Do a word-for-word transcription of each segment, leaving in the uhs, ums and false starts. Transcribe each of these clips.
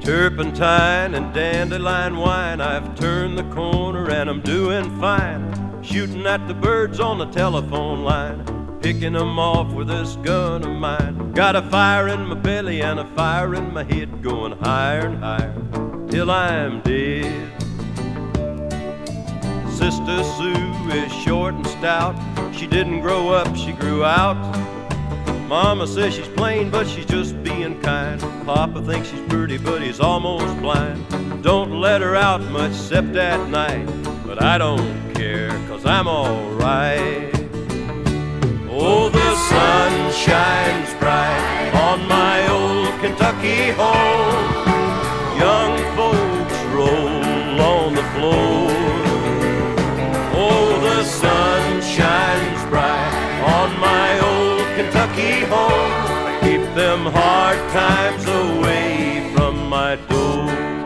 Turpentine and dandelion wine, I've turned the corner and I'm doing fine. Shooting at the birds on the telephone line, picking them off with this gun of mine. Got a fire in my belly and a fire in my head, going higher and higher till I'm dead. Sister Sue is short and stout. She didn't grow up, she grew out. Mama says she's plain, but she's just being kind. Papa thinks she's pretty, but he's almost blind. Don't let her out much except at night, but I don't care, cause I'm alright. Oh, the sun shines bright on my old Kentucky home. Young folks roll on the floor. Oh, the sun shines bright on my old Kentucky home. Keep them hard times away from my door.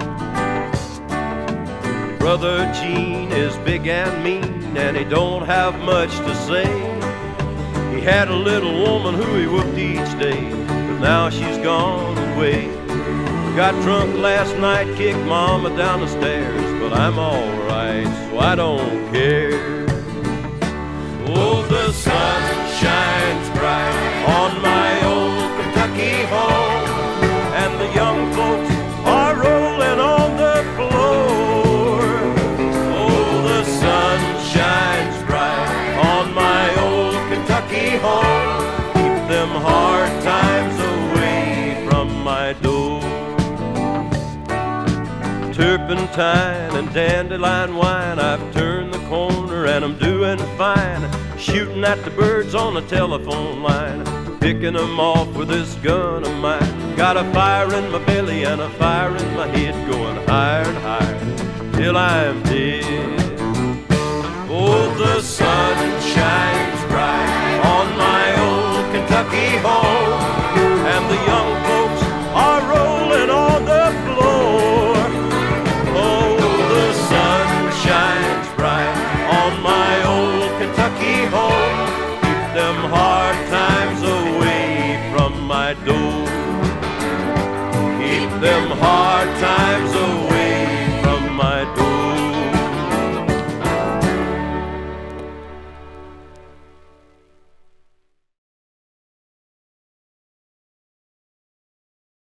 Brother Gene is big and mean, and he don't have much to say. He had a little woman who he whooped each day, but now she's gone away. Got drunk last night, kicked Mama down the stairs, but I'm alright, so I don't care. Oh, the sun shines bright on my old Kentucky home, and the young folks are rolling on the floor. Oh, the sun shines bright on my old Kentucky home. Keep them hard times away from my door. Turpentine and dandelion wine, I've turned the corner and I'm doing fine. Shooting at the birds on the telephone line, picking them off with this gun of mine. Got a fire in my belly and a fire in my head, going higher and higher till I'm dead. Oh, the sun